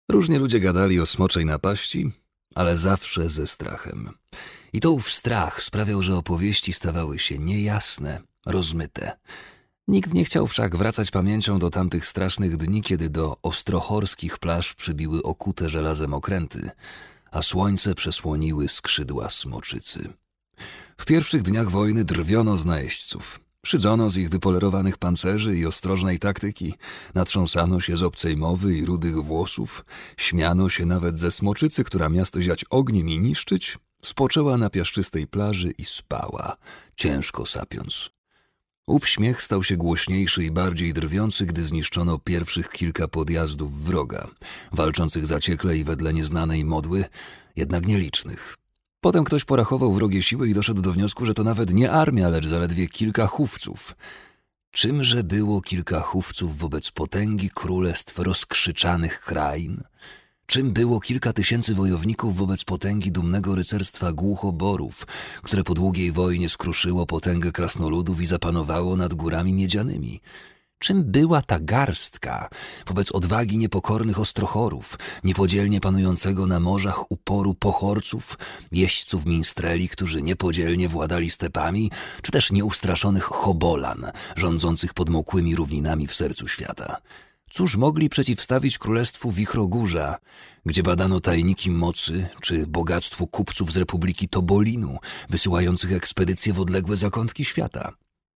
Różnie ludzie gadali o smoczej napaści, ale zawsze ze strachem. I to ów strach sprawiał, że opowieści stawały się niejasne, rozmyte. Nikt nie chciał wszak wracać pamięcią do tamtych strasznych dni, kiedy do ostrochorskich plaż przybiły okute żelazem okręty, a słońce przesłoniły skrzydła smoczycy. W pierwszych dniach wojny drwiono z najeźdźców. Szydzono z ich wypolerowanych pancerzy i ostrożnej taktyki, natrząsano się z obcej mowy i rudych włosów, śmiano się nawet ze smoczycy, która miasto ziać ogniem i niszczyć, spoczęła na piaszczystej plaży i spała, ciężko sapiąc. Ów śmiech stał się głośniejszy i bardziej drwiący, gdy zniszczono pierwszych kilka podjazdów wroga, walczących zaciekle i wedle nieznanej modły, jednak nielicznych. Potem ktoś porachował wrogie siły i doszedł do wniosku, że to nawet nie armia, lecz zaledwie kilka chówców. Czymże było kilka chówców wobec potęgi królestw rozkrzyczanych krain? Czym było kilka tysięcy wojowników wobec potęgi dumnego rycerstwa głuchoborów, które po długiej wojnie skruszyło potęgę krasnoludów i zapanowało nad górami miedzianymi? Czym była ta garstka wobec odwagi niepokornych ostrochorów, niepodzielnie panującego na morzach uporu pochorców, jeźdźców minstreli, którzy niepodzielnie władali stepami, czy też nieustraszonych chobolan, rządzących podmokłymi równinami w sercu świata? Cóż mogli przeciwstawić królestwu Wichrogórza, gdzie badano tajniki mocy, czy bogactwu kupców z Republiki Tobolinu, wysyłających ekspedycje w odległe zakątki świata?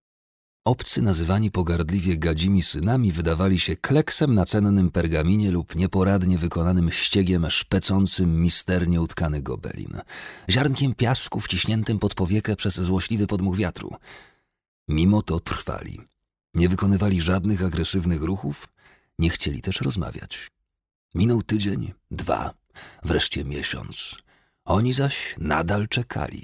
Obcy, nazywani pogardliwie gadzimi synami, wydawali się kleksem na cennym pergaminie lub nieporadnie wykonanym ściegiem szpecącym misternie utkany gobelin, ziarnkiem piasku wciśniętym pod powiekę przez złośliwy podmuch wiatru. Mimo to trwali. Nie wykonywali żadnych agresywnych ruchów, nie chcieli też rozmawiać. Minął tydzień, 2, wreszcie miesiąc. Oni zaś nadal czekali.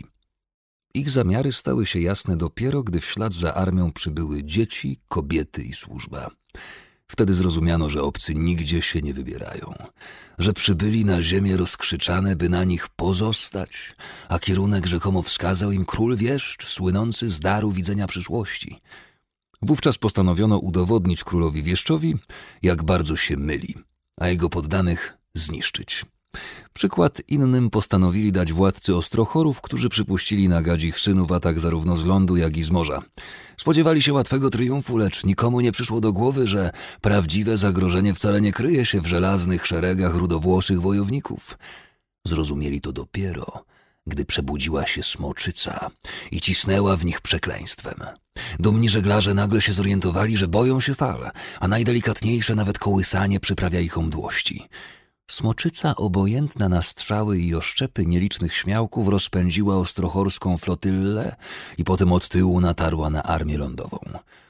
Ich zamiary stały się jasne dopiero, gdy w ślad za armią przybyły dzieci, kobiety i służba. Wtedy zrozumiano, że obcy nigdzie się nie wybierają, że przybyli na ziemię rozkrzyczane, by na nich pozostać, a kierunek rzekomo wskazał im król wieszcz, słynący z daru widzenia przyszłości. Wówczas postanowiono udowodnić królowi wieszczowi, jak bardzo się myli, a jego poddanych zniszczyć. Przykład innym postanowili dać władcy ostrochorów, którzy przypuścili na gadzich synów atak zarówno z lądu, jak i z morza. Spodziewali się łatwego triumfu, lecz nikomu nie przyszło do głowy, że prawdziwe zagrożenie wcale nie kryje się w żelaznych szeregach rudowłosych wojowników. Zrozumieli to dopiero, gdy przebudziła się smoczyca i cisnęła w nich przekleństwem. Dumni żeglarze nagle się zorientowali, że boją się fal, a najdelikatniejsze nawet kołysanie przyprawia ich o mdłości. Smoczyca, obojętna na strzały i oszczepy nielicznych śmiałków, rozpędziła ostrochorską flotyllę i potem od tyłu natarła na armię lądową.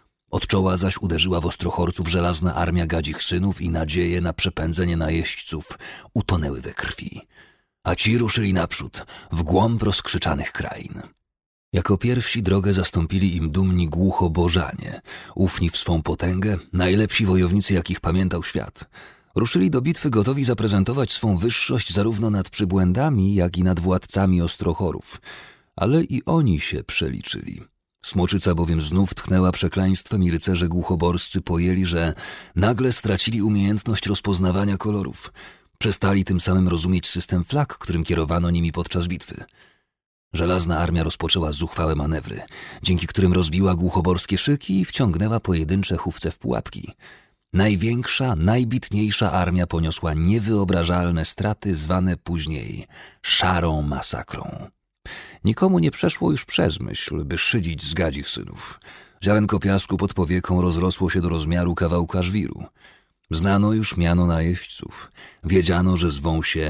Od czoła zaś uderzyła w ostrochorców żelazna armia gadzich synów i nadzieje na przepędzenie najeźdźców utonęły we krwi. A ci ruszyli naprzód, w głąb rozkrzyczanych krain. Jako pierwsi drogę zastąpili im dumni głuchobożanie, ufni w swą potęgę, najlepsi wojownicy, jakich pamiętał świat. Ruszyli do bitwy gotowi zaprezentować swą wyższość zarówno nad przybłędami, jak i nad władcami ostrochorów. Ale i oni się przeliczyli. Smoczyca bowiem znów tchnęła przekleństwem i rycerze głuchoborscy pojęli, że nagle stracili umiejętność rozpoznawania kolorów. Przestali tym samym rozumieć system flag, którym kierowano nimi podczas bitwy. Żelazna armia rozpoczęła zuchwałe manewry, dzięki którym rozbiła głuchoborskie szyki i wciągnęła pojedyncze chówce w pułapki. Największa, najbitniejsza armia poniosła niewyobrażalne straty zwane później szarą masakrą. Nikomu nie przeszło już przez myśl, by szydzić z gadzich synów. Ziarenko piasku pod powieką rozrosło się do rozmiaru kawałka żwiru. Znano już miano najeźdźców. Wiedziano, że zwą się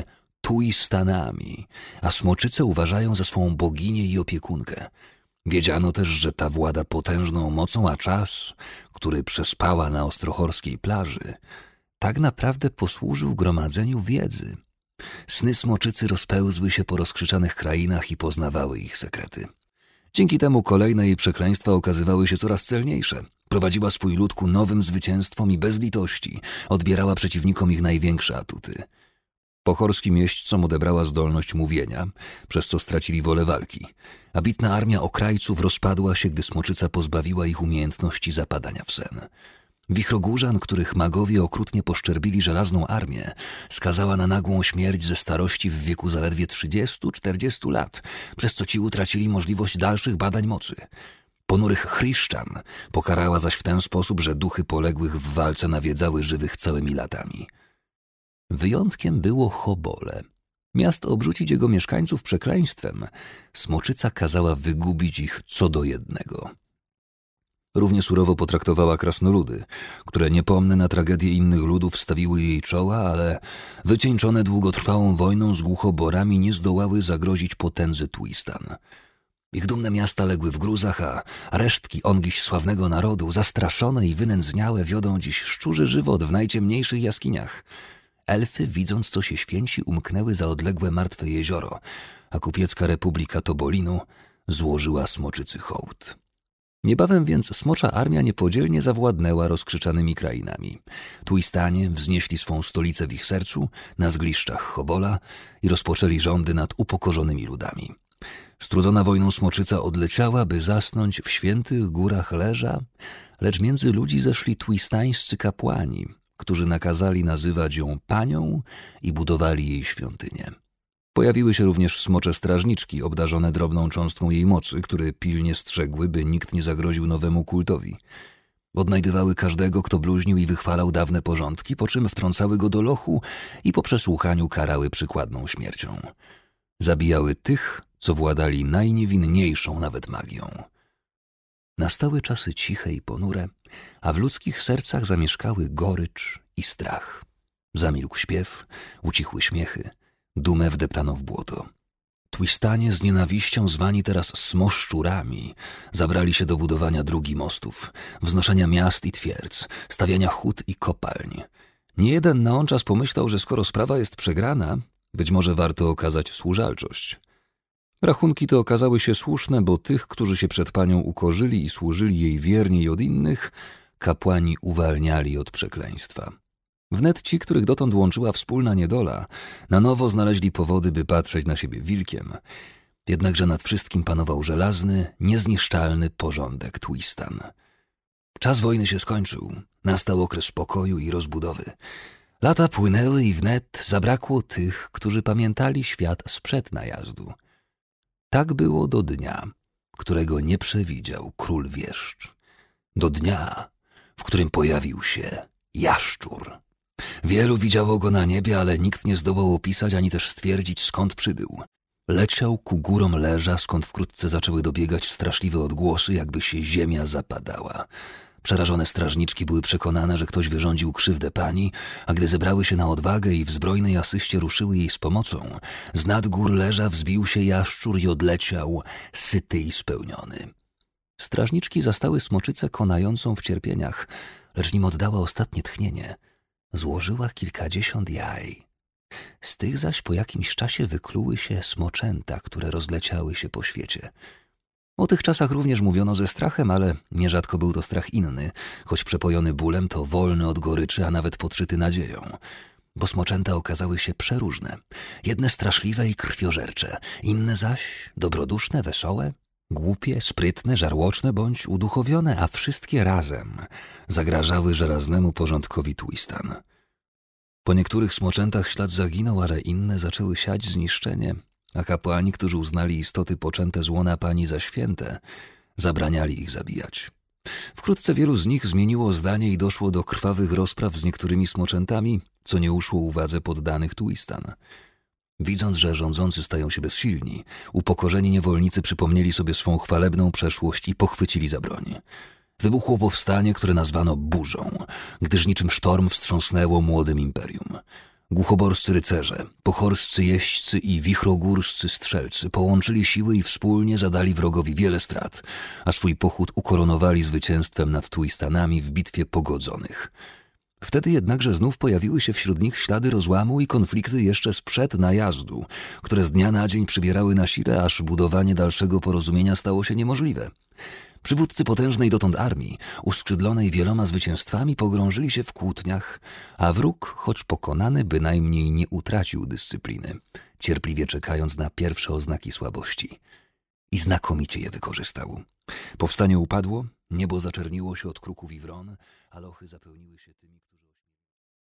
Tuistanami, a smoczyce uważają za swą boginię i opiekunkę. Wiedziano też, że ta włada potężną mocą, a czas, który przespała na ostrochorskiej plaży, tak naprawdę posłużył gromadzeniu wiedzy. Sny smoczycy rozpełzły się po rozkrzyczanych krainach i poznawały ich sekrety. Dzięki temu kolejne jej przekleństwa okazywały się coraz celniejsze. Prowadziła swój lud ku nowym zwycięstwom i bez litości odbierała przeciwnikom ich największe atuty. Pochorskim jeźdźcom odebrała zdolność mówienia, przez co stracili wolę walki, a bitna armia okrajców rozpadła się, gdy smoczyca pozbawiła ich umiejętności zapadania w sen. Wichrogórzan, których magowie okrutnie poszczerbili żelazną armię, skazała na nagłą śmierć ze starości w wieku zaledwie 30-40 lat, przez co ci utracili możliwość dalszych badań mocy. Ponurych chryszczan pokarała zaś w ten sposób, że duchy poległych w walce nawiedzały żywych całymi latami. Wyjątkiem było Chobole. Miasto obrzucić jego mieszkańców przekleństwem, smoczyca kazała wygubić ich co do jednego. Równie surowo potraktowała krasnoludy, które niepomne na tragedie innych ludów stawiły jej czoła, ale wycieńczone długotrwałą wojną z głuchoborami nie zdołały zagrozić potędzy Twistan. Ich dumne miasta legły w gruzach, a resztki ongiś sławnego narodu, zastraszone i wynędzniałe, wiodą dziś szczurzy żywot w najciemniejszych jaskiniach. Elfy, widząc co się święci, umknęły za odległe martwe jezioro, a kupiecka republika Tobolinu złożyła smoczycy hołd. Niebawem więc smocza armia niepodzielnie zawładnęła rozkrzyczanymi krainami. Twistanie wznieśli swą stolicę w ich sercu, na zgliszczach Chobola i rozpoczęli rządy nad upokorzonymi ludami. Strudzona wojną smoczyca odleciała, by zasnąć w świętych górach leża, lecz między ludzi zeszli twistańscy kapłani, którzy nakazali nazywać ją panią i budowali jej świątynię. Pojawiły się również smocze strażniczki, obdarzone drobną cząstką jej mocy, które pilnie strzegły, by nikt nie zagroził nowemu kultowi. Odnajdywały każdego, kto bluźnił i wychwalał dawne porządki, po czym wtrącały go do lochu i po przesłuchaniu karały przykładną śmiercią. Zabijały tych, co władali najniewinniejszą nawet magią. Nastały czasy ciche i ponure, a w ludzkich sercach zamieszkały gorycz i strach. Zamilkł śpiew, ucichły śmiechy, dumę wdeptano w błoto. Twistanie, z nienawiścią zwani teraz smoszczurami, zabrali się do budowania dróg i mostów, wznoszenia miast i twierdz, stawiania hut i kopalń. Niejeden na on czas pomyślał, że skoro sprawa jest przegrana, być może warto okazać służalczość. Rachunki te okazały się słuszne, bo tych, którzy się przed panią ukorzyli i służyli jej wierniej od innych, kapłani uwalniali od przekleństwa. Wnet ci, których dotąd łączyła wspólna niedola, na nowo znaleźli powody, by patrzeć na siebie wilkiem. Jednakże nad wszystkim panował żelazny, niezniszczalny porządek Twistan. Czas wojny się skończył. Nastał okres spokoju i rozbudowy. Lata płynęły i wnet zabrakło tych, którzy pamiętali świat sprzed najazdu. Tak było do dnia, którego nie przewidział król wieszcz. Do dnia, w którym pojawił się jaszczur. Wielu widziało go na niebie, ale nikt nie zdołał opisać ani też stwierdzić, skąd przybył. Leciał ku górom leża, skąd wkrótce zaczęły dobiegać straszliwe odgłosy, jakby się ziemia zapadała. Przerażone strażniczki były przekonane, że ktoś wyrządził krzywdę pani, a gdy zebrały się na odwagę i w zbrojnej asyście ruszyły jej z pomocą, z nad gór leża wzbił się jaszczur i odleciał, syty i spełniony. Strażniczki zastały smoczycę konającą w cierpieniach, lecz nim oddała ostatnie tchnienie, złożyła kilkadziesiąt jaj. Z tych zaś po jakimś czasie wykluły się smoczęta, które rozleciały się po świecie. O tych czasach również mówiono ze strachem, ale nierzadko był to strach inny, choć przepojony bólem, to wolny od goryczy, a nawet podszyty nadzieją. Bo smoczęta okazały się przeróżne. Jedne straszliwe i krwiożercze, inne zaś dobroduszne, wesołe, głupie, sprytne, żarłoczne bądź uduchowione, a wszystkie razem zagrażały żelaznemu porządkowi Twistan. Po niektórych smoczętach ślad zaginął, ale inne zaczęły siać zniszczenie, a kapłani, którzy uznali istoty poczęte z łona pani za święte, zabraniali ich zabijać. Wkrótce wielu z nich zmieniło zdanie i doszło do krwawych rozpraw z niektórymi smoczętami, co nie uszło uwadze poddanych Twistan. Widząc, że rządzący stają się bezsilni, upokorzeni niewolnicy przypomnieli sobie swą chwalebną przeszłość i pochwycili za broń. Wybuchło powstanie, które nazwano burzą, gdyż niczym sztorm wstrząsnęło młodym imperium. Głuchoborscy rycerze, pochorscy jeźdźcy i wichrogórscy strzelcy połączyli siły i wspólnie zadali wrogowi wiele strat, a swój pochód ukoronowali zwycięstwem nad Twistanami w bitwie pogodzonych. Wtedy jednakże znów pojawiły się wśród nich ślady rozłamu i konflikty jeszcze sprzed najazdu, które z dnia na dzień przybierały na sile, aż budowanie dalszego porozumienia stało się niemożliwe. Przywódcy potężnej dotąd armii, uskrzydlonej wieloma zwycięstwami, pogrążyli się w kłótniach, a wróg, choć pokonany, bynajmniej nie utracił dyscypliny, cierpliwie czekając na pierwsze oznaki słabości. I znakomicie je wykorzystał. Powstanie upadło, niebo zaczerniło się od kruków i wron, a lochy zapełniły się tymi...